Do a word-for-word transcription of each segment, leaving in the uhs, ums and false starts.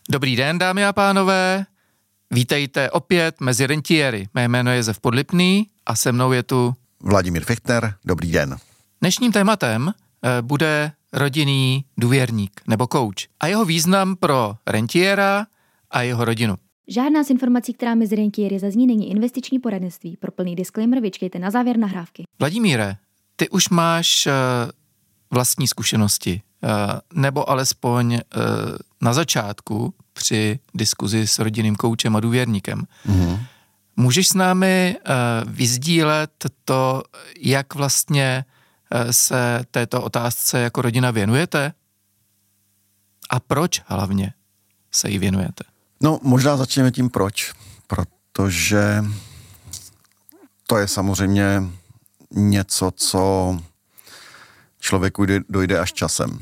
Dobrý den, dámy a pánové. Vítejte opět mezi rentiéry. Mé jméno je Josef Podlipný a se mnou je tu Vladimír Fichtner. Dobrý den. Dnešním tématem bude rodinný důvěrník nebo coach a jeho význam pro rentiéra a jeho rodinu. Žádná z informací, která mezi rentiéry zazní, není investiční poradenství. Pro plný disclaimer vyčkejte na závěr nahrávky. Vladimíre, ty už máš uh, vlastní zkušenosti, uh, nebo alespoň uh, na začátku při diskuzi s rodinným koučem a důvěrníkem. Mm-hmm. Můžeš s námi uh, vyzdílet to, jak vlastně uh, se této otázce jako rodina věnujete? A proč hlavně se jí věnujete? No, možná začneme tím proč. Protože to je samozřejmě něco, co člověku dojde až časem.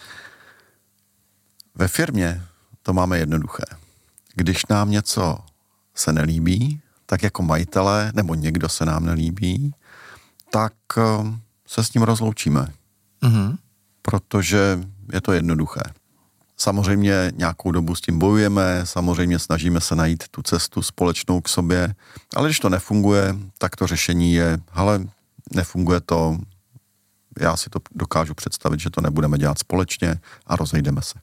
Ve firmě to máme jednoduché. Když nám něco se nelíbí, tak jako majitelé, nebo někdo se nám nelíbí, tak se s ním rozloučíme. Mm-hmm. Protože je to jednoduché. Samozřejmě nějakou dobu s tím bojujeme, samozřejmě snažíme se najít tu cestu společnou k sobě, ale když to nefunguje, tak to řešení je, hele, nefunguje to, já si to dokážu představit, že to nebudeme dělat společně a rozejdeme se.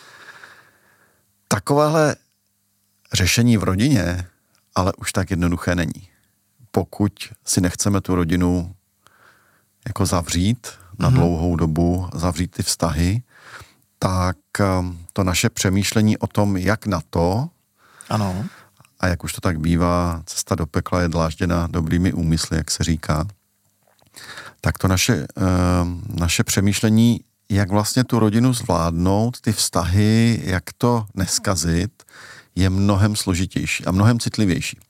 Takovéhle řešení v rodině ale už tak jednoduché není. Pokud si nechceme tu rodinu jako zavřít na mm-hmm. dlouhou dobu, zavřít ty vztahy, tak to naše přemýšlení o tom, jak na to, ano. A jak už to tak bývá, cesta do pekla je dlážděna dobrými úmysly, jak se říká, tak to naše, naše přemýšlení, jak vlastně tu rodinu zvládnout, ty vztahy, jak to neskazit, je mnohem složitější a mnohem citlivější.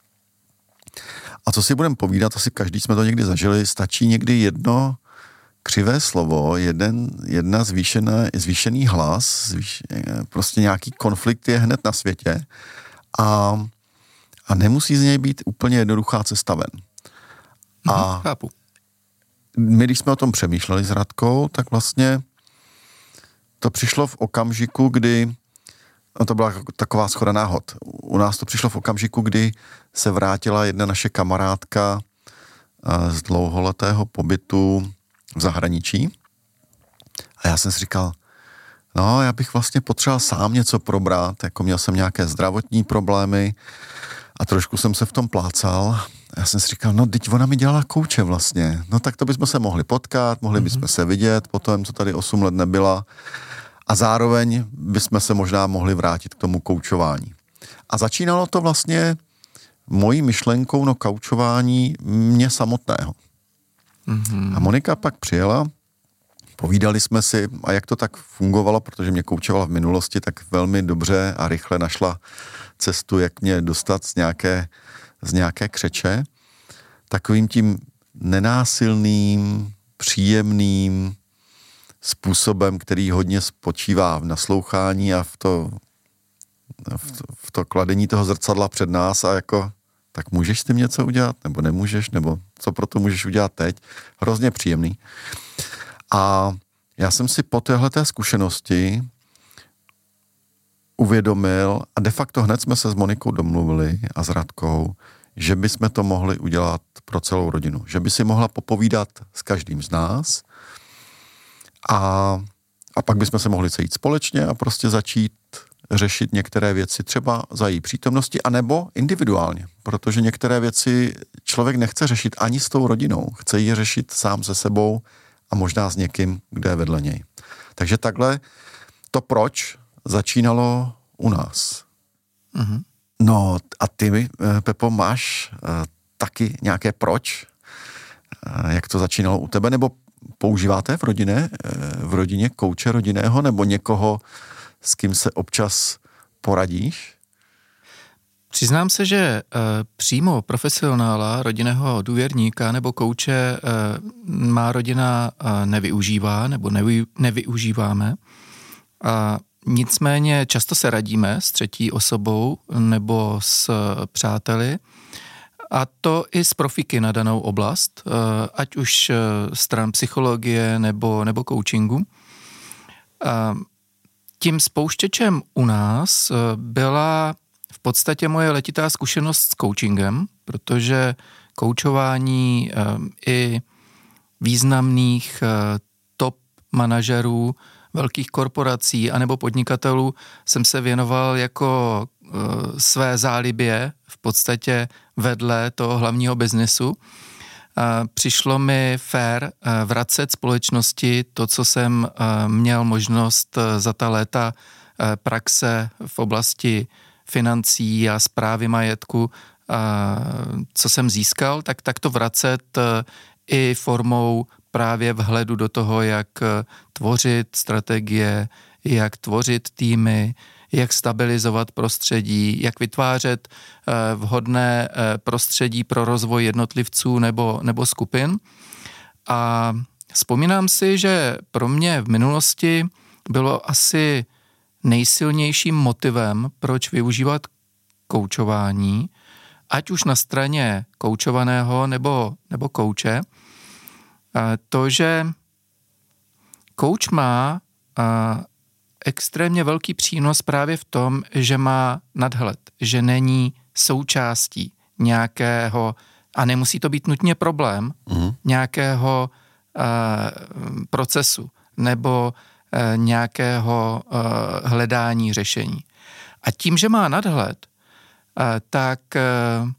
A co si budeme povídat, asi každý jsme to někdy zažili, stačí někdy jedno křivé slovo, jeden, jedna zvýšená, zvýšený hlas, zvýš, prostě nějaký konflikt je hned na světě a, a nemusí z něj být úplně jednoduchá cesta ven. A chápu. My, když jsme o tom přemýšleli s Radkou, tak vlastně to přišlo v okamžiku, kdy, no to byla taková shoda náhod, u nás to přišlo v okamžiku, kdy se vrátila jedna naše kamarádka z dlouholetého pobytu v zahraničí a já jsem si říkal, no já bych vlastně potřeboval sám něco probrat, jako měl jsem nějaké zdravotní problémy a trošku jsem se v tom plácal. Já jsem si říkal, no teď ona mi dělala kouče vlastně, no tak to bychom se mohli potkat, mohli mm-hmm. bychom se vidět, potom, co tady osm let nebyla a zároveň bychom se možná mohli vrátit k tomu koučování. A začínalo to vlastně mojí myšlenkou no koučování mě samotného. Mm-hmm. A Monika pak přijela, povídali jsme si a jak to tak fungovalo, protože mě koučovala v minulosti, tak velmi dobře a rychle našla cestu, jak mě dostat z nějaké, z nějaké křeče. Takovým tím nenásilným, příjemným způsobem, který hodně spočívá v naslouchání a v to, v to, v to kladení toho zrcadla před nás a jako tak můžeš s tím něco udělat, nebo nemůžeš, nebo co pro to můžeš udělat teď. Hrozně příjemný. A já jsem si po téhleté zkušenosti uvědomil a de facto hned jsme se s Monikou domluvili a s Radkou, že bychom to mohli udělat pro celou rodinu. Že by si mohla popovídat s každým z nás a, a pak bychom se mohli sejít společně a prostě začít řešit některé věci třeba za její přítomnosti, anebo individuálně, protože některé věci člověk nechce řešit ani s tou rodinou, chce je řešit sám se sebou a možná s někým, kdo je vedle něj. Takže takhle to proč začínalo u nás. Mm-hmm. No a ty, Pepo, máš uh, taky nějaké proč? Uh, jak to začínalo u tebe? Nebo používáte v rodině, uh, v rodině kouče rodinného nebo někoho, s kým se občas poradíš? Přiznám se, že uh, přímo profesionála, rodinného důvěrníka nebo kouče uh, má rodina uh, nevyužívá nebo nevy, nevyužíváme. A nicméně často se radíme s třetí osobou nebo s přáteli a to i s profíky na danou oblast, uh, ať už uh, stran psychologie nebo, nebo coachingu. Uh, tím spouštěčem u nás byla v podstatě moje letitá zkušenost s coachingem, protože koučování i významných top manažerů velkých korporací anebo podnikatelů jsem se věnoval jako své zálibě v podstatě vedle toho hlavního biznesu. Přišlo mi fér vracet společnosti to, co jsem měl možnost za ta léta praxe v oblasti financí a správy majetku, co jsem získal, tak, tak to vracet i formou právě vhledu do toho, jak tvořit strategie, jak tvořit týmy, jak stabilizovat prostředí, jak vytvářet vhodné prostředí pro rozvoj jednotlivců nebo, nebo skupin. A vzpomínám si, že pro mě v minulosti bylo asi nejsilnějším motivem, proč využívat koučování, ať už na straně koučovaného nebo, nebo kouče, to, že kouč má extrémně velký přínos právě v tom, že má nadhled, že není součástí nějakého, a nemusí to být nutně problém, mm. nějakého uh, procesu nebo uh, nějakého uh, hledání řešení. A tím, že má nadhled, uh, tak uh,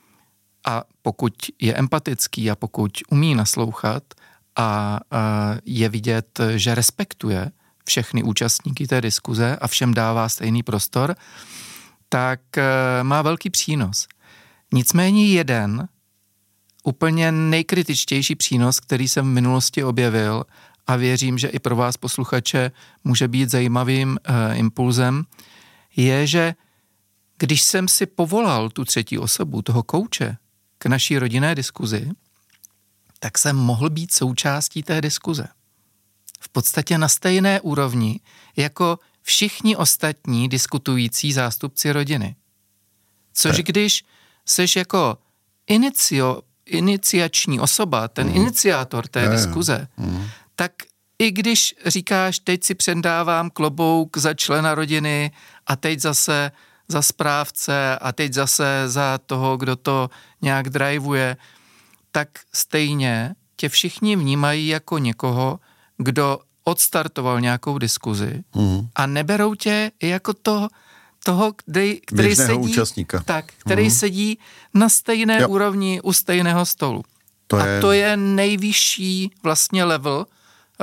a pokud je empatický a pokud umí naslouchat a uh, je vidět, že respektuje všechny účastníky té diskuze a všem dává stejný prostor, tak má velký přínos. Nicméně jeden úplně nejkritičtější přínos, který jsem v minulosti objevil a věřím, že i pro vás posluchače může být zajímavým uh, impulzem, je, že když jsem si povolal tu třetí osobu, toho kouče, k naší rodinné diskuzi, tak jsem mohl být součástí té diskuze. V podstatě na stejné úrovni jako všichni ostatní diskutující zástupci rodiny. Což když seš jako inicio, iniciační osoba, ten mm. iniciátor té je, diskuze, mm. tak i když říkáš, teď si předávám klobouk za člena rodiny a teď zase za správce a teď zase za toho, kdo to nějak drivuje, tak stejně tě všichni vnímají jako někoho, kdo odstartoval nějakou diskuzi mm. a neberou tě jako to, toho, který, který sedí, účastníka. Tak, který mm. sedí na stejné jo. úrovni u stejného stolu. To a je... to je nejvyšší vlastně level uh,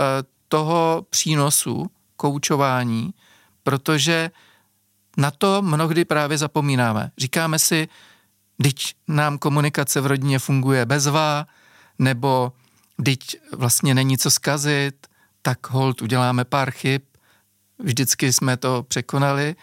toho přínosu, koučování, protože na to mnohdy právě zapomínáme. Říkáme si, vždyť nám komunikace v rodině funguje bezvá, nebo vždyť vlastně není co zkazit, tak holt uděláme pár chyb, vždycky jsme to překonali,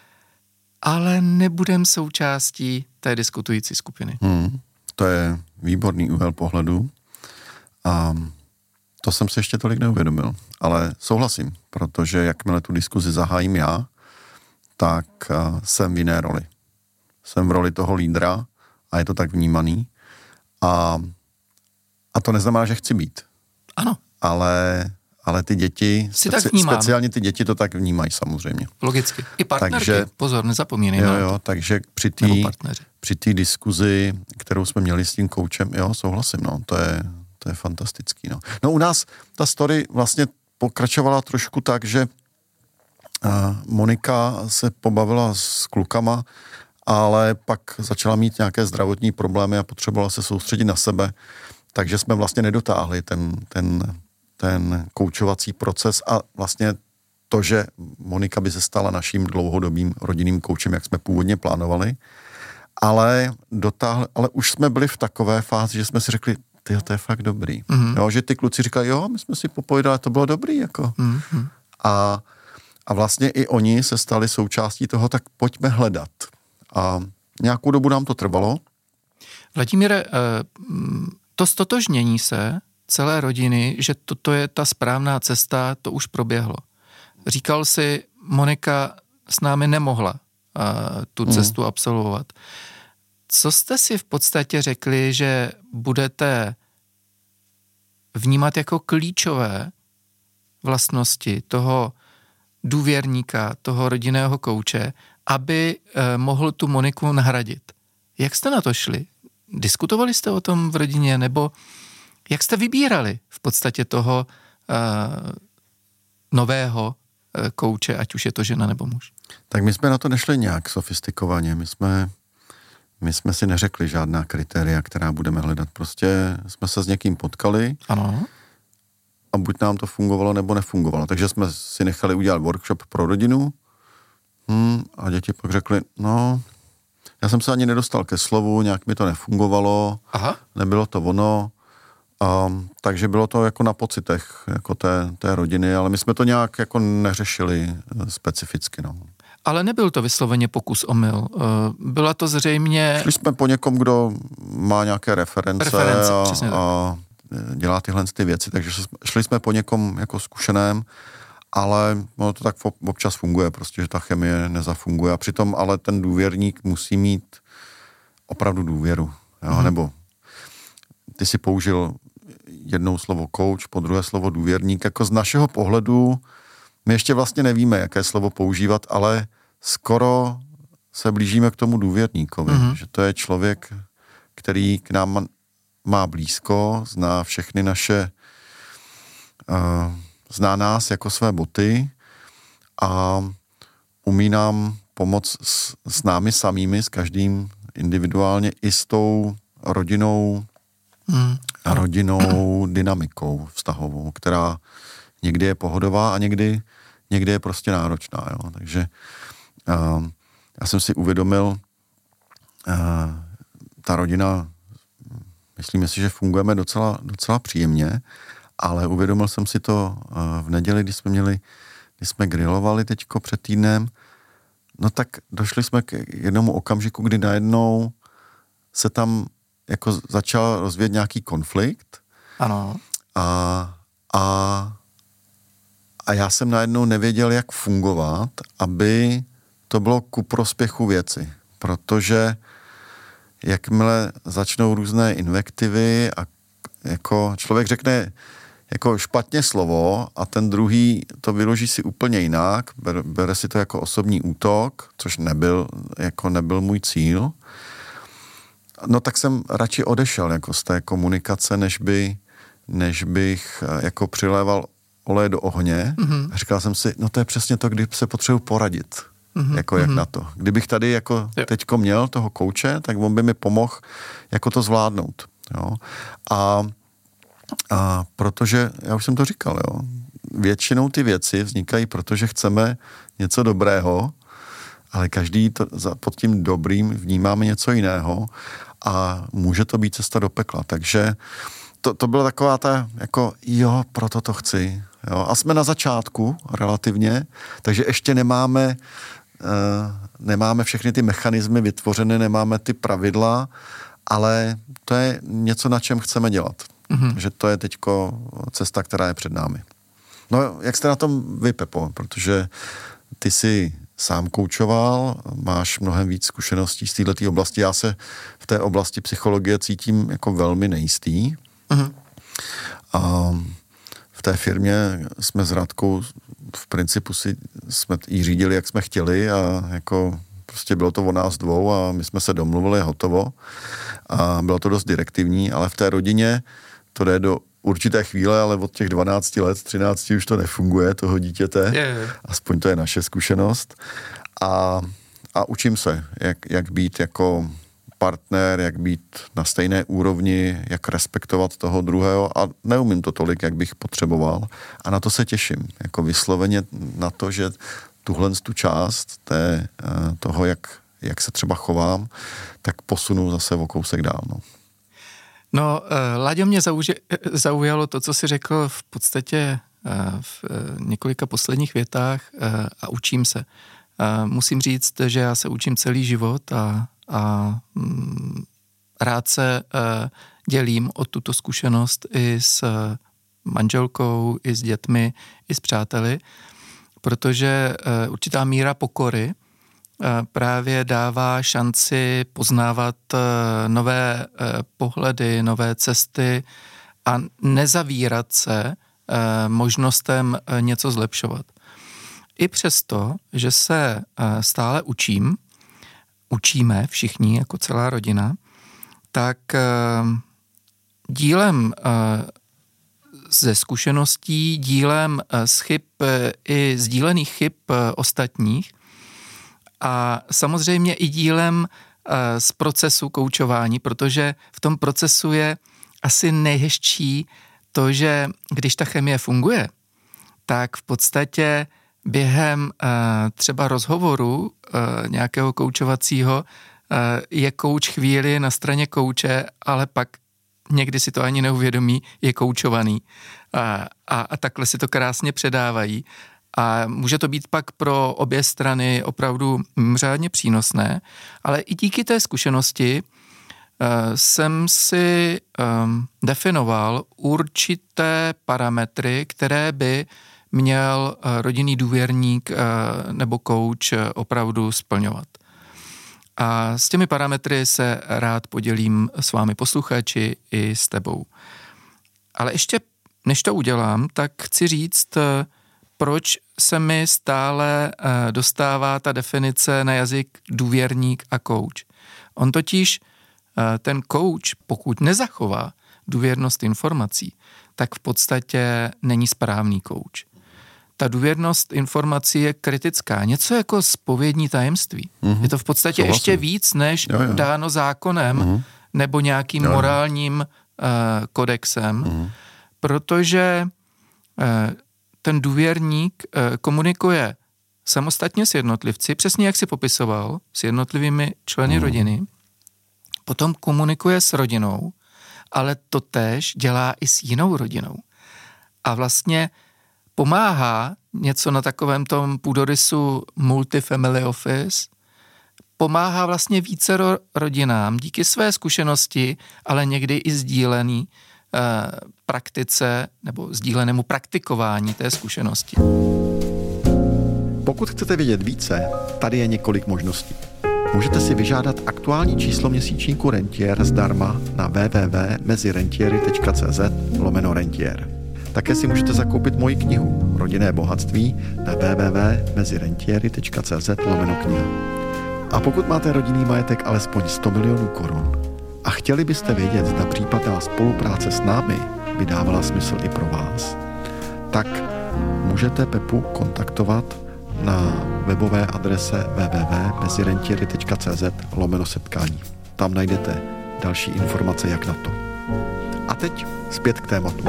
ale nebudeme součástí té diskutující skupiny. Hmm, to je výborný úhel pohledu a to jsem se ještě tolik neuvědomil, ale souhlasím, protože jakmile tu diskuzi zahájím já, tak uh, jsem v jiné roli. Jsem v roli toho lídra a je to tak vnímaný a, a to neznamená, že chci být. Ano. Ale, ale ty děti, speci, speciálně ty děti to tak vnímají samozřejmě. Logicky. I partnerky, takže, pozor, nezapomínejme. Jo, jo, takže při té při té diskuzi, kterou jsme měli s tím koučem, jo, souhlasím, no, to je, to je fantastický, no. No u nás ta story vlastně pokračovala trošku tak, že uh, Monika se pobavila s klukama, ale pak začala mít nějaké zdravotní problémy a potřebovala se soustředit na sebe, takže jsme vlastně nedotáhli ten, ten, ten koučovací proces a vlastně to, že Monika by se stala naším dlouhodobým rodinným koučem, jak jsme původně plánovali, ale dotáhli, ale už jsme byli v takové fázi, že jsme si řekli, tyjo, to je fakt dobrý. Mm-hmm. Jo, že ty kluci říkají, jo, my jsme si popovídali, to bylo dobrý, jako. Mm-hmm. A, a vlastně i oni se stali součástí toho, tak pojďme hledat. A nějakou dobu nám to trvalo. Vladimíre, to stotožnění se celé rodiny, že toto je ta správná cesta, to už proběhlo. Říkal si, Monika s námi nemohla tu cestu mm. absolvovat. Co jste si v podstatě řekli, že budete vnímat jako klíčové vlastnosti toho důvěrníka, toho rodinného kouče, aby eh, mohl tu Moniku nahradit. Jak jste na to šli? Diskutovali jste o tom v rodině, nebo jak jste vybírali v podstatě toho eh, nového eh, kouče, ať už je to žena nebo muž? Tak my jsme na to nešli nějak sofistikovaně, my jsme, my jsme si neřekli žádná kritéria, která budeme hledat. Prostě jsme se s někým potkali. Ano. A buď nám to fungovalo, nebo nefungovalo. Takže jsme si nechali udělat workshop pro rodinu hmm, a děti pak řekli, no, já jsem se ani nedostal ke slovu, nějak mi to nefungovalo, Aha. nebylo to ono, um, takže bylo to jako na pocitech jako té, té rodiny, ale my jsme to nějak jako neřešili specificky, no. Ale nebyl to vysloveně pokus omyl. Byla to zřejmě... Šli jsme po někom, kdo má nějaké reference, reference a, a dělá tyhle ty věci, takže šli jsme po někom jako zkušeném, ale no, to tak občas funguje, prostě, že ta chemie nezafunguje a přitom ale ten důvěrník musí mít opravdu důvěru, jo? Mm. Nebo ty si použil jednou slovo coach, po druhé slovo důvěrník, jako z našeho pohledu my ještě vlastně nevíme, jaké slovo používat, ale skoro se blížíme k tomu důvěrníkovi, mm. že to je člověk, který k nám má blízko, zná všechny naše, uh, zná nás jako své boty a umí nám pomoct s, s námi samými, s každým individuálně i s tou rodinou, hmm. rodinou dynamikou vztahovou, která někdy je pohodová a někdy, někdy je prostě náročná. Jo. Takže uh, já jsem si uvědomil, uh, ta rodina, myslíme si, že fungujeme docela, docela příjemně, ale uvědomil jsem si to v neděli, když jsme měli, když jsme grilovali teďko před týdnem, no tak došli jsme k jednomu okamžiku, kdy najednou se tam jako začal rozvíjet nějaký konflikt. Ano. A, a, a já jsem najednou nevěděl, jak fungovat, aby to bylo ku prospěchu věci, protože jakmile začnou různé invektivy a jako člověk řekne jako špatně slovo a ten druhý to vyloží si úplně jinak, bere, bere si to jako osobní útok, což nebyl, jako nebyl můj cíl, no tak jsem radši odešel jako z té komunikace, než, by, než bych jako přiléval olej do ohně. Mm-hmm. A říkal jsem si, no to je přesně to, kdy se potřebuji poradit. Mm-hmm. Jako jak mm-hmm. na to. Kdybych tady jako jo. teďko měl toho kouče, tak on by mi pomohl jako to zvládnout. Jo. A, a protože, já už jsem to říkal, jo, většinou ty věci vznikají, protože chceme něco dobrého, ale každý to, pod tím dobrým vnímáme něco jiného a může to být cesta do pekla. Takže to, to byla taková ta, jako jo, proto to chci. Jo. A jsme na začátku relativně, takže ještě nemáme Uh, nemáme všechny ty mechanismy vytvořené, nemáme ty pravidla, ale to je něco, na čem chceme dělat. Mm-hmm. Že to je teďko cesta, která je před námi. No, jak jste na tom vy, Pepo? Protože ty jsi sám koučoval, máš mnohem víc zkušeností z této oblasti. Já se v té oblasti psychologie cítím jako velmi nejistý. Mm-hmm. A v té firmě jsme s Radkou v principu si jsme ji řídili, jak jsme chtěli a jako prostě bylo to o nás dvou a my jsme se domluvili, hotovo. A bylo to dost direktivní, ale v té rodině to jde do určité chvíle, ale od těch dvanácti let, třinácti už to nefunguje, toho dítěte. Yeah. Aspoň to je naše zkušenost. A, a učím se, jak, jak být jako partner, jak být na stejné úrovni, jak respektovat toho druhého a neumím to tolik, jak bych potřeboval a na to se těším. Jako vysloveně na to, že tuhle tu část té, toho, jak, jak se třeba chovám, tak posunu zase o kousek dál. No, no Láďo, mě zauže, zaujalo to, co jsi řekl v podstatě v několika posledních větách a učím se. Musím říct, že já se učím celý život a a mm, rád se uh, dělím o tuto zkušenost i s uh, manželkou, i s dětmi, i s přáteli, protože uh, určitá míra pokory uh, právě dává šanci poznávat uh, nové uh, pohledy, nové cesty a nezavírat se uh, možnostem uh, něco zlepšovat. i přesto, že se stále učím, učíme všichni jako celá rodina, tak dílem ze zkušeností, dílem z chyb i sdílených chyb ostatních a samozřejmě i dílem z procesu koučování, protože v tom procesu je asi nejhezčí to, že když ta chemie funguje, tak v podstatě během třeba rozhovoru nějakého koučovacího je kouč chvíli na straně kouče, ale pak někdy si to ani neuvědomí, je koučovaný. A, a, a takhle si to krásně předávají. A může to být pak pro obě strany opravdu mimořádně přínosné, ale i díky té zkušenosti uh, jsem si um, definoval určité parametry, které by měl uh, rodinný důvěrník uh, nebo kouč uh, opravdu splňovat. A s těmi parametry se rád podělím s vámi posluchači i s tebou. Ale ještě než to udělám, tak chci říct, proč se mi stále dostává ta definice na jazyk důvěrník a kouč. On totiž, ten kouč, pokud nezachová důvěrnost informací, tak v podstatě není správný kouč. Ta důvěrnost informací je kritická. Něco jako zpovědní tajemství. Mm-hmm. Je to v podstatě Souhlasím. Ještě víc, než jo, jo. dáno zákonem mm-hmm. nebo nějakým jo, jo. morálním uh, kodexem, mm-hmm. protože uh, ten důvěrník uh, komunikuje samostatně s jednotlivci, přesně jak si popisoval, s jednotlivými členy mm-hmm. rodiny, potom komunikuje s rodinou, ale to též dělá i s jinou rodinou. A vlastně pomáhá něco na takovém tom půdorysu multifamily office, pomáhá vlastně více ro- rodinám díky své zkušenosti, ale někdy i sdílený eh, praktice nebo sdílenému praktikování té zkušenosti. Pokud chcete vědět více, tady je několik možností. Můžete si vyžádat aktuální číslo měsíčníku Rentier zdarma na w w w tečka mezirentiery tečka c z lomeno rentier. Také si můžete zakoupit moji knihu Rodinné bohatství na w w w tečka mezirentiery tečka c z lomeno kniha. A pokud máte rodinný majetek alespoň sto milionů korun a chtěli byste vědět, zda případná spolupráce s námi by dávala smysl i pro vás, tak můžete Pepu kontaktovat na webové adrese w w w tečka mezirentiery tečka c z lomeno setkání. Tam najdete další informace, jak na to. A teď zpět k tématu.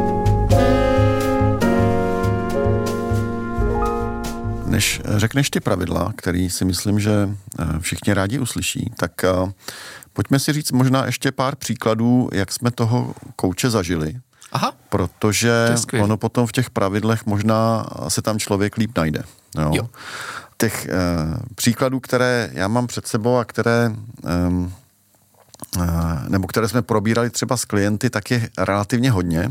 Než řekneš ty pravidla, který si myslím, že všichni rádi uslyší, tak pojďme si říct možná ještě pár příkladů, jak jsme toho kouče zažili. Aha. Protože ono potom v těch pravidlech možná se tam člověk líp najde. Jo? Jo. Těch eh, příkladů, které já mám před sebou a které eh, eh, nebo které jsme probírali třeba s klienty, tak je relativně hodně.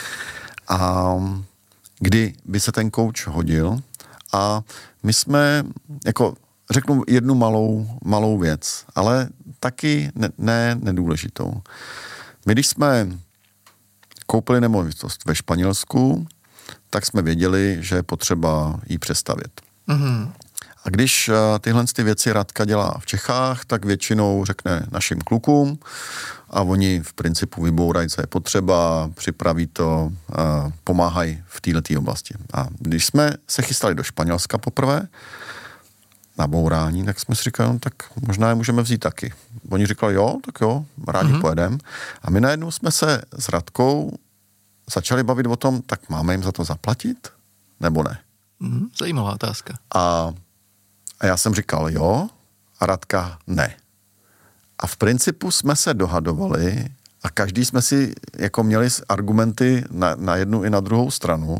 A kdy by se ten kouč hodil. A my jsme, jako řeknu jednu malou, malou věc, ale taky ne, ne nedůležitou. My, když jsme koupili nemovitost ve Španělsku, tak jsme věděli, že je potřeba ji přestavět. Mm-hmm. A když tyhle ty věci Radka dělá v Čechách, tak většinou řekne našim klukům a oni v principu vybourají, co je potřeba, připraví to, pomáhají v této oblasti. A když jsme se chystali do Španělska poprvé na bourání, tak jsme si říkali, no, tak možná je můžeme vzít taky. Oni říkali, jo, tak jo, rádi mm-hmm. pojedem. A my najednou jsme se s Radkou začali bavit o tom, tak máme jim za to zaplatit, nebo ne? Mm, zajímavá otázka. A, a já jsem říkal jo, a Radka ne. A v principu jsme se dohadovali a každý jsme si jako měli argumenty na, na jednu i na druhou stranu.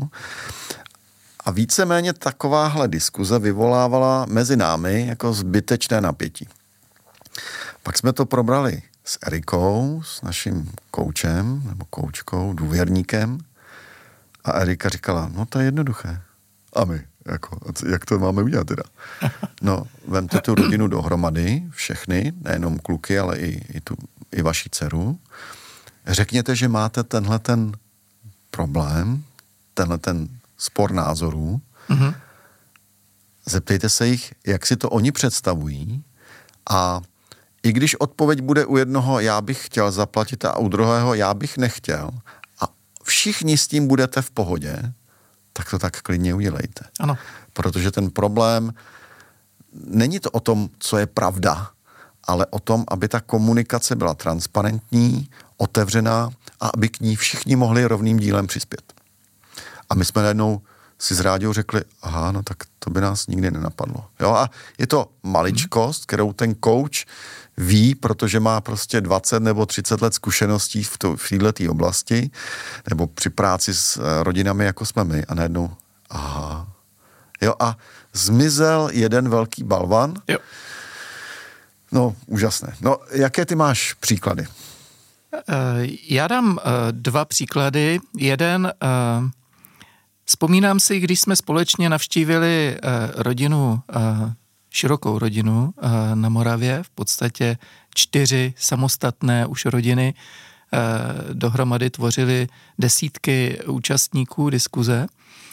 A víceméně takováhle diskuze vyvolávala mezi námi jako zbytečné napětí. Pak jsme to probrali s Erikou, s naším koučem, nebo koučkou, důvěrníkem. A Erika říkala, no to je jednoduché. A my, jako, jak to máme udělat teda? No, vemte tu rodinu dohromady, všechny, nejenom kluky, ale i, i, tu, i vaši dceru. Řekněte, že máte tenhle ten problém, tenhle ten spor názorů. Mm-hmm. zeptejte se jich, jak si to oni představují a i když odpověď bude u jednoho, já bych chtěl zaplatit a u druhého, já bych nechtěl a všichni s tím budete v pohodě, tak to tak klidně udělejte. Ano. Protože ten problém, není to o tom, co je pravda, ale o tom, aby ta komunikace byla transparentní, otevřená a aby k ní všichni mohli rovným dílem přispět. A my jsme najednou si s rádiou řekli, aha, no tak to by nás nikdy nenapadlo. Jo, a je to maličkost, kterou ten coach ví, protože má prostě dvacet nebo třicet let zkušeností v, to, v této oblasti, nebo při práci s rodinami, jako jsme my, a najednou, aha. Jo, a zmizel jeden velký balvan. Jo. No, úžasné. No, jaké ty máš příklady? Já dám dva příklady. Jeden, vzpomínám si, když jsme společně navštívili rodinu, širokou rodinu na Moravě, v podstatě čtyři samostatné už rodiny dohromady tvořily desítky účastníků diskuze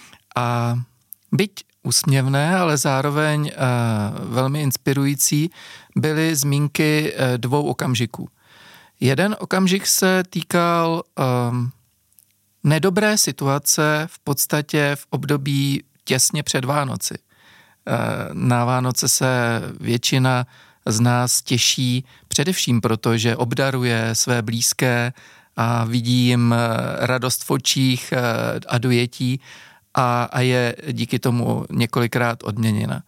a byť úsměvné, ale zároveň uh, velmi inspirující, byly zmínky uh, dvou okamžiků. Jeden okamžik se týkal um, nedobré situace v podstatě v období těsně před Vánoci. Uh, na Vánoce se většina z nás těší především proto, že obdaruje své blízké a vidí jim radost v očích uh, a dojetí, A, a je díky tomu několikrát odměněna.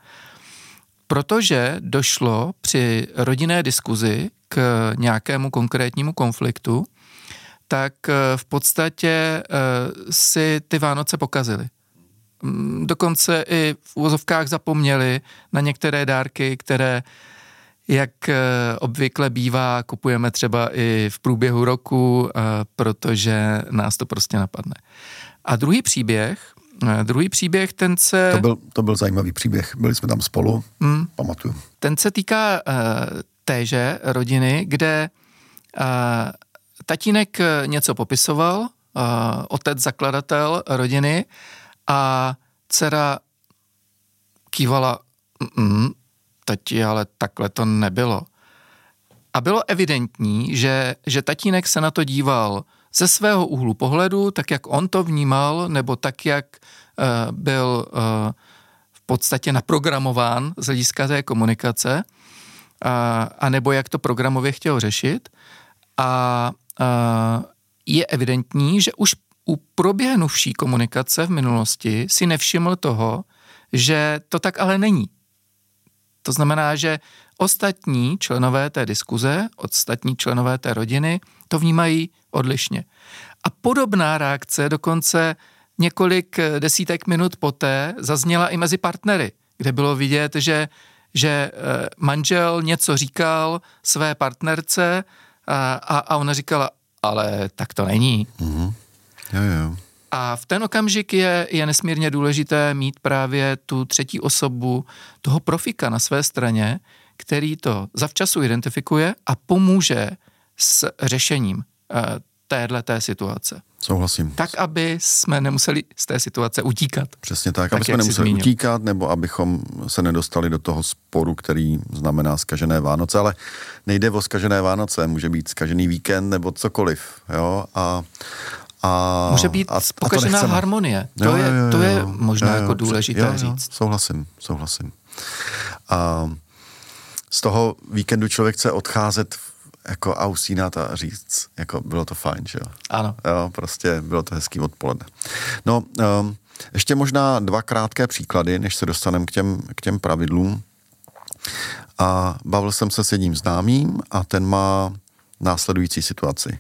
Protože došlo při rodinné diskuzi k nějakému konkrétnímu konfliktu, tak v podstatě si ty Vánoce pokazily. Dokonce i v uvozovkách zapomněli na některé dárky, které, jak obvykle bývá, kupujeme třeba i v průběhu roku, protože nás to prostě napadne. A druhý příběh, Druhý příběh, ten se... To byl, to byl zajímavý příběh. Byli jsme tam spolu, hmm. pamatuju. Ten se týká uh, téže rodiny, kde uh, tatínek něco popisoval, uh, otec zakladatel rodiny a dcera kývala, mm, tati, ale takhle to nebylo. A bylo evidentní, že, že tatínek se na to díval ze svého úhlu pohledu, tak jak on to vnímal, nebo tak, jak uh, byl uh, v podstatě naprogramován z hlediska té komunikace, uh, a nebo jak to programově chtěl řešit. A uh, je evidentní, že už u proběhnuvší komunikace v minulosti si nevšiml toho, že to tak ale není. To znamená, že ostatní členové té diskuze, ostatní členové té rodiny to vnímají odlišně. A podobná reakce dokonce několik desítek minut poté zazněla i mezi partnery, kde bylo vidět, že, že manžel něco říkal své partnerce a, a ona říkala, ale tak to není. Mm-hmm. Jo, jo. A v ten okamžik je, je nesmírně důležité mít právě tu třetí osobu, toho profika na své straně, který to zavčasu identifikuje a pomůže s řešením uh, téhleté situace. Souhlasím. Tak, aby jsme nemuseli z té situace utíkat. Přesně tak, tak aby jsme nemuseli utíkat, nebo abychom se nedostali do toho sporu, který znamená zkažené Vánoce, ale nejde o zkažené Vánoce, může být zkažený víkend nebo cokoliv, jo, a A, může být a, pokažená a harmonie. To, jo, je, jo, jo, to je možná jo, jo, jako důležité jo, jo, říct. Souhlasím, souhlasím. A z toho víkendu člověk chce odcházet jako a usínat a říct, jako bylo to fajn, že jo? Ano. Jo, prostě bylo to hezký odpoledne. No, um, ještě možná dva krátké příklady, než se dostaneme k těm, k těm pravidlům. A bavil jsem se s jedním známým a ten má následující situaci.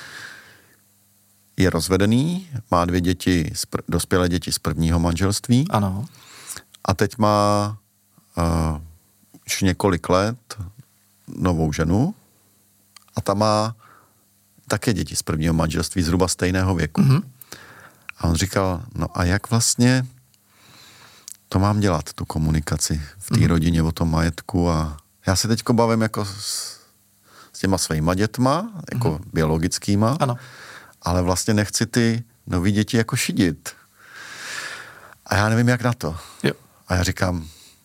Je rozvedený, má dvě děti, dospělé děti z prvního manželství. Ano. A teď má uh, už několik let novou ženu a ta má také děti z prvního manželství zhruba stejného věku. Mm-hmm. A on říkal, no a jak vlastně to mám dělat, tu komunikaci v té mm-hmm. rodině o tom majetku a já se teďko bavím jako s, s těma svýma dětma, jako mm-hmm. biologickýma. Ano. Ale vlastně nechci ty nový děti jako šidit. A já nevím, jak na to. Jo. A já říkám,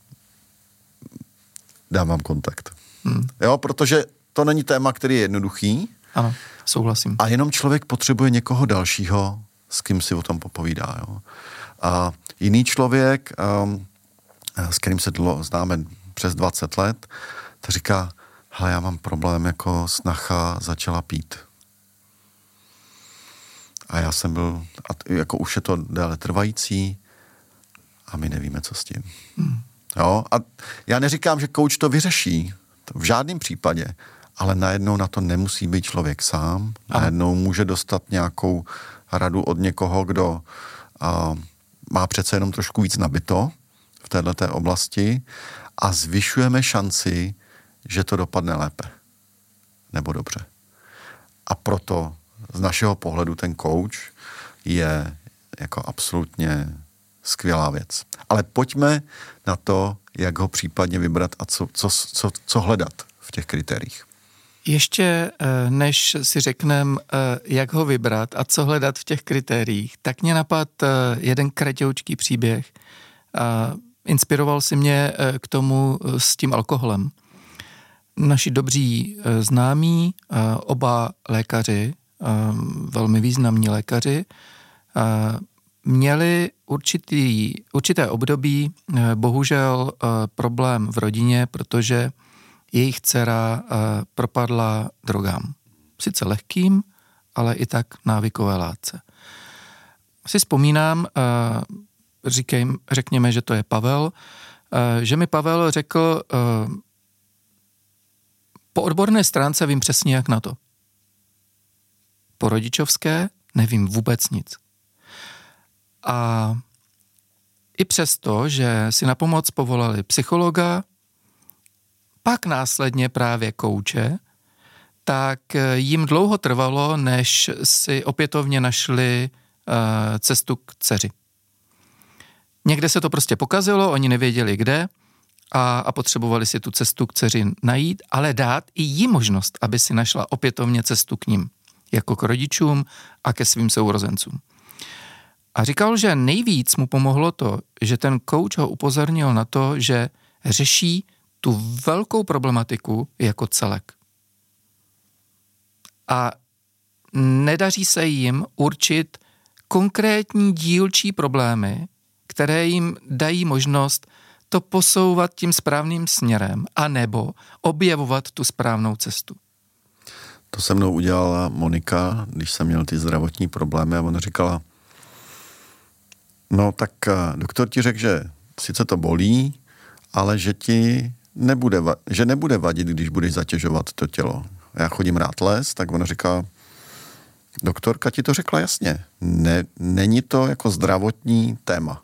dám vám kontakt. Hmm. Jo, protože to není téma, který je jednoduchý. Ano, souhlasím. A jenom člověk potřebuje někoho dalšího, s kým si o tom popovídá. Jo. A jiný člověk, um, s kterým se dlo, známe přes dvacet let, to říká, hele, já mám problém, jako snacha začala pít. A já jsem byl, a jako už je to déle trvající a my nevíme, co s tím. Hmm. Jo, a já neříkám, že kouč to vyřeší, to v žádném případě, ale najednou na to nemusí být člověk sám, Aha. najednou může dostat nějakou radu od někoho, kdo a, má přece jenom trošku víc nabito v této oblasti a zvyšujeme šanci, že to dopadne lépe nebo dobře. A proto z našeho pohledu ten coach je jako absolutně skvělá věc. Ale pojďme na to, jak ho případně vybrat a co, co, co, co hledat v těch kritériích. Ještě než si řekneme, jak ho vybrat a co hledat v těch kritériích, tak mě napadl jeden kratěučký příběh. Inspiroval si mě k tomu s tím alkoholem. Naši dobří známí, oba lékaři, velmi významní lékaři, měli určitý, určité období, bohužel problém v rodině, protože jejich dcera propadla drogám. Sice lehkým, ale i tak návykové látce. Si vzpomínám, říkej, řekněme, že to je Pavel, že mi Pavel řekl, po odborné stránce vím přesně, jak na to. Po rodičovské nevím vůbec nic. A i přesto, že si na pomoc povolali psychologa, pak následně právě kouče, tak jim dlouho trvalo, než si opětovně našli uh, cestu k dceři. Někde se to prostě pokazilo, oni nevěděli kde a, a potřebovali si tu cestu k dceři najít, ale dát i jí možnost, aby si našla opětovně cestu k ním, jako k rodičům a ke svým sourozencům. A říkal, že nejvíc mu pomohlo to, že ten kouč ho upozornil na to, že řeší tu velkou problematiku jako celek. A nedaří se jim určit konkrétní dílčí problémy, které jim dají možnost to posouvat tím správným směrem, anebo objevovat tu správnou cestu. To se mnou udělala Monika, když jsem měl ty zdravotní problémy a ona říkala, no tak doktor ti řekl, že sice to bolí, ale že ti nebude, že nebude vadit, když budeš zatěžovat to tělo. Já chodím rád les, tak ona říká, doktorka ti to řekla jasně, ne, není to jako zdravotní téma.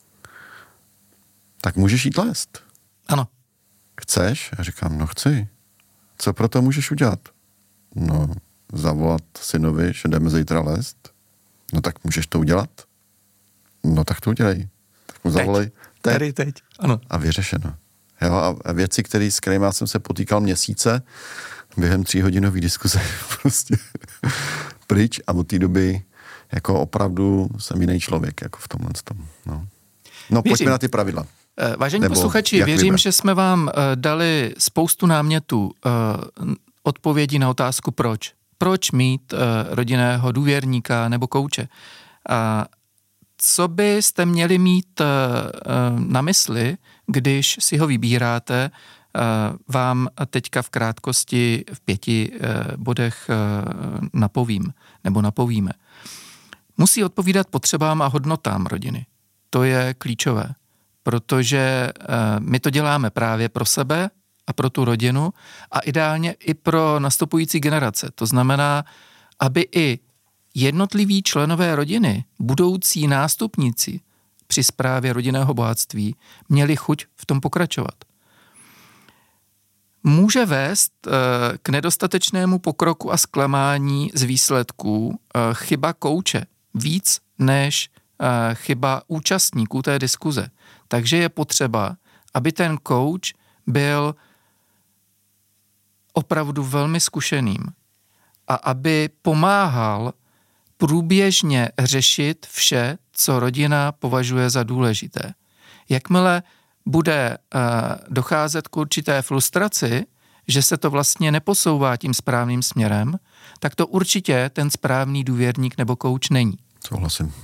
Tak můžeš jít lézt. Ano. Chceš? Já říkám, no chci. Co pro to můžeš udělat? No, zavolat synovi, že jdeme zítra lézt. No tak můžeš to udělat? No tak to udělej. Tak mu zavolej. Teď. Tady teď. Ano. A vyřešeno. Jo, a věci, který, s kterými jsem se potýkal měsíce, během tříhodinové diskuze prostě pryč a od té doby jako opravdu jsem jiný člověk jako v tomhle tom. No, no pojďme na ty pravidla. Vážení Nebo posluchači, věřím, vybrat? Že jsme vám dali spoustu námětů, odpovědí na otázku proč. Proč mít rodinného důvěrníka nebo kouče. A co byste měli mít na mysli, když si ho vybíráte, vám teďka v krátkosti v pěti bodech napovím, nebo napovíme. Musí odpovídat potřebám a hodnotám rodiny. To je klíčové, protože my to děláme právě pro sebe a pro tu rodinu a ideálně i pro nastupující generace. To znamená, aby i jednotliví členové rodiny, budoucí nástupníci při správě rodinného bohatství, měli chuť v tom pokračovat. Může vést k nedostatečnému pokroku a zklamání z výsledků chyba kouče víc než chyba účastníků té diskuze. Takže je potřeba, aby ten kouč byl opravdu velmi zkušeným a aby pomáhal průběžně řešit vše, co rodina považuje za důležité. Jakmile bude uh, docházet k určité frustraci, že se to vlastně neposouvá tím správným směrem, tak to určitě ten správný důvěrník nebo kouč není. Souhlasím.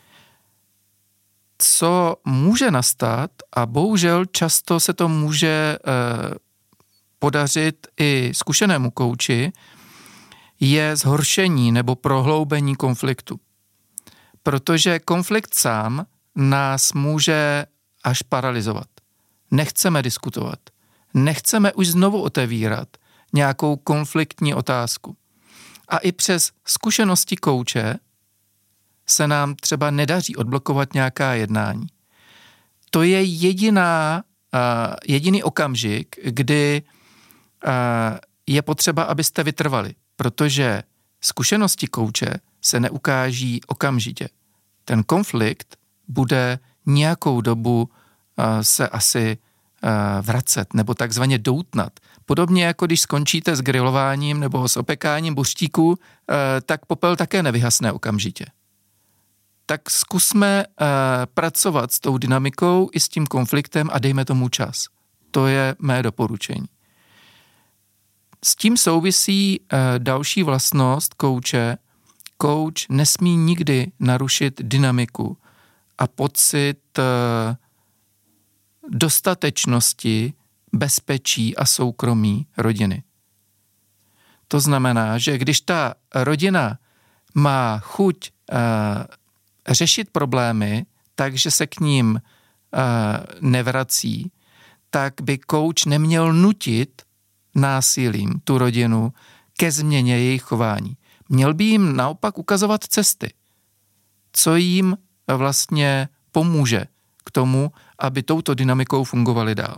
Co může nastat, a bohužel často se to může uh, podařit i zkušenému kouči, je zhoršení nebo prohloubení konfliktu. Protože konflikt sám nás může až paralyzovat. Nechceme diskutovat. Nechceme už znovu otevírat nějakou konfliktní otázku. A i přes zkušenosti kouče se nám třeba nedaří odblokovat nějaká jednání. To je jediná, uh, jediný okamžik, kdy uh, je potřeba, abyste vytrvali, protože zkušenosti kouče se neukáží okamžitě. Ten konflikt bude nějakou dobu uh, se asi uh, vracet nebo takzvaně doutnat. Podobně jako když skončíte s grilováním nebo s opekáním buřtíků, uh, tak popel také nevyhasne okamžitě. Tak zkusme uh, pracovat s tou dynamikou i s tím konfliktem a dejme tomu čas. To je mé doporučení. S tím souvisí uh, další vlastnost kouče. Kouč nesmí nikdy narušit dynamiku a pocit uh, dostatečnosti, bezpečí a soukromí rodiny. To znamená, že když ta rodina má chuť uh, řešit problémy, takže se k ním uh, nevrací, tak by kouč neměl nutit násilím tu rodinu ke změně jejich chování. Měl by jim naopak ukazovat cesty, co jim vlastně pomůže k tomu, aby touto dynamikou fungovali dál.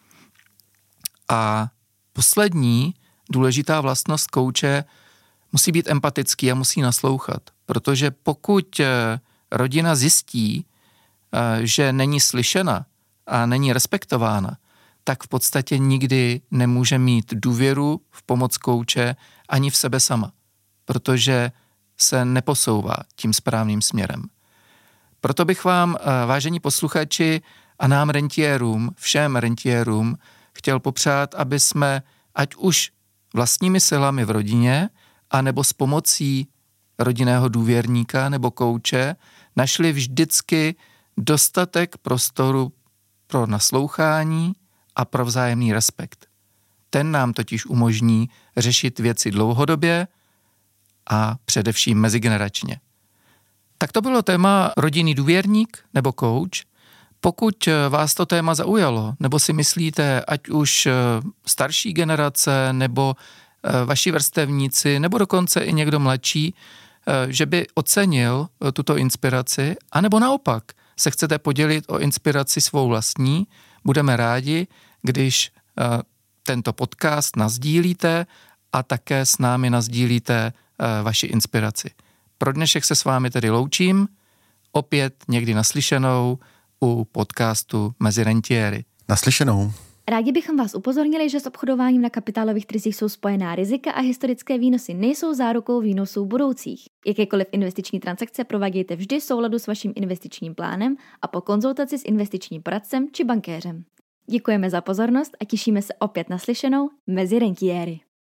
A poslední důležitá vlastnost kouče musí být empatický a musí naslouchat, protože pokud rodina zjistí, že není slyšena a není respektována, tak v podstatě nikdy nemůže mít důvěru v pomoc kouče ani v sebe sama, protože se neposouvá tím správným směrem. Proto bych vám, vážení posluchači, a nám rentiérům, všem rentiérům, chtěl popřát, aby jsme ať už vlastními silami v rodině, anebo s pomocí rodinného důvěrníka nebo kouče našli vždycky dostatek prostoru pro naslouchání a pro vzájemný respekt. Ten nám totiž umožní řešit věci dlouhodobě a především mezigeneračně. Tak to bylo téma rodinný důvěrník nebo kouč. Pokud vás to téma zaujalo, nebo si myslíte, ať už starší generace, nebo vaši vrstevníci, nebo dokonce i někdo mladší, že by ocenil tuto inspiraci, anebo naopak se chcete podělit o inspiraci svou vlastní, budeme rádi, když tento podcast nasdílíte a také s námi nasdílíte vaši inspiraci. Pro dnešek se s vámi tedy loučím, opět někdy naslyšenou u podcastu Mezi rentiéry. Naslyšenou. Rádi bychom vás upozornili, že s obchodováním na kapitálových trzích jsou spojená rizika a historické výnosy nejsou zárukou výnosů budoucích. Jakékoliv investiční transakce provádějte vždy v souladu s vaším investičním plánem a po konzultaci s investičním poradcem či bankéřem. Děkujeme za pozornost a těšíme se opět naslyšenou Mezi rentiéry.